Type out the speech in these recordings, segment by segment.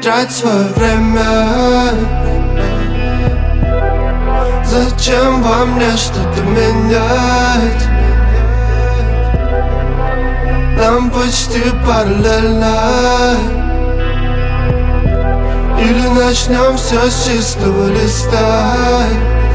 трать свое время. Зачем во мне что-то менять? Нам почти параллельно. Или начнем все с чистого листа.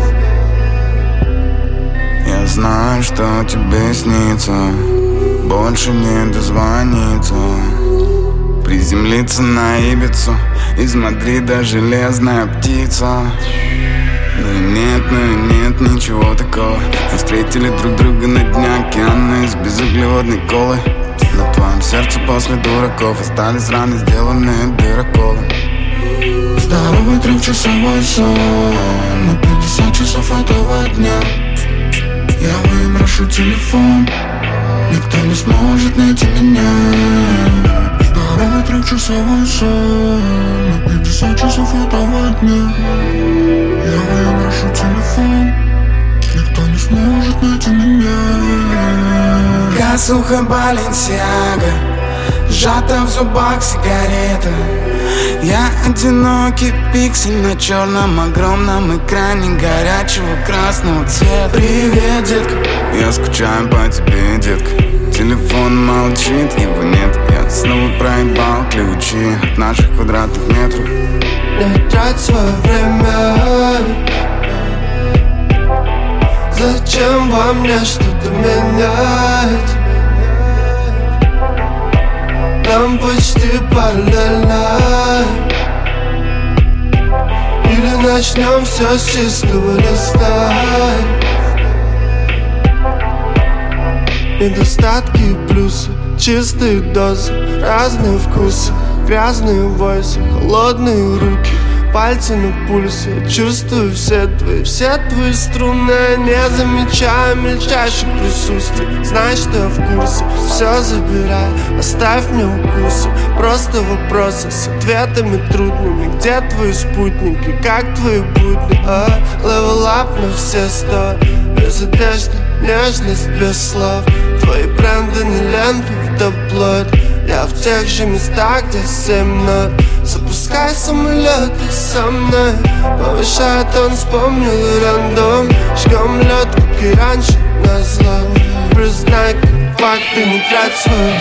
Я знаю, что тебе снится, больше не дозвониться, приземлиться на Ибицу, из Мадрида железная птица. Ну нет, ничего такого. Мы встретили друг друга на дне океана из безуглеводной колы. На твоем сердце после дураков остались раны, сделанные дыроколом. Здоровый трехчасовой сон на 50 часов этого дня. Я выброшу телефон, никто не сможет найти меня. Здоровый трехчасовой сон на 50 часов этого дня. Я выброшу телефон, никто не сможет найти меня. Косуха Баленсиага, сжата в зубах сигарета. Я одинокий пиксель на черном огромном экране горячего красного цвета. Привет, детка. Я скучаю по тебе, детка. Телефон молчит, его нет. Я снова проебал ключи от наших квадратных метров. Не трать свое время. Зачем во мне что-то менять? Нам почти параллельно. Или начнем все с чистого листа. Недостатки и плюсы, чистые дозы, разные вкусы, грязные войсы, холодные руки, пальцы на пульсе. Я чувствую все твои струны. Я не замечаю мельчайших присутствий. Знай, что я в курсе, все забирай, оставь мне укусы. Просто вопросы с ответами трудными. Где твои спутники, как твои будни? Level up на все 100. Без одежды, нежность без слов. Твои бренды не ленты в таблоид. Я в тех же местах, где 7 нот. Запускай самолеты со мной. Повышает он, вспомнил рандом. Жгем лед, как и раньше, назло. Признай, как факт, ты не трать свое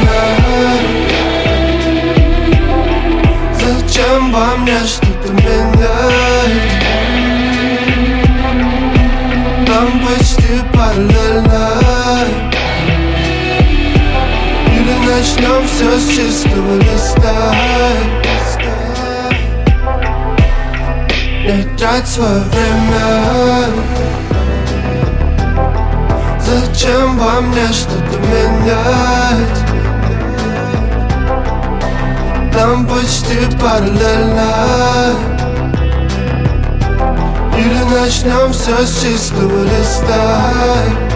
время. Зачем во мне что-то менять? Нам почти параллельно. Или начнем все с чистого листа. Не трать свое время. Зачем во мне что-то менять? Нам почти параллельно. Или начнем все с чистого листа.